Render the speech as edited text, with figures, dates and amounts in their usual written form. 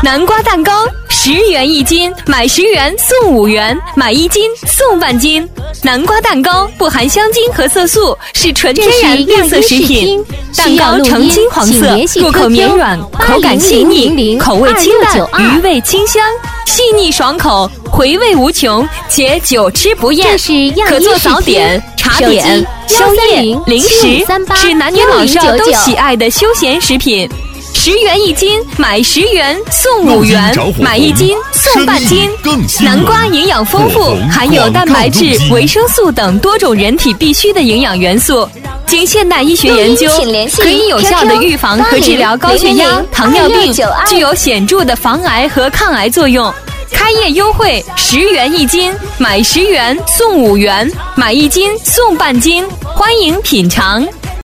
南瓜蛋糕10元1斤，买10元送5元，买1斤送半斤。南瓜蛋糕不含香精和色素，是纯天然绿色食品。蛋糕呈金黄色，入口绵软，口感细腻，口味清淡，余味清香，细腻爽口，回味无穷，且久吃不厌。可做早点、茶点、宵夜、零食，是男女老少都喜爱的休闲食品。10元1斤，买10元送5元，买1斤送半斤。南瓜营养丰富，含有蛋白质、维生素等多种人体必需的营养元素。经现代医学研究，可以有效地预防和治疗高血压、糖尿病，具有显著的防癌和抗癌作用。开业优惠，10元1斤，买10元送5元，买1斤送半斤。欢迎品尝。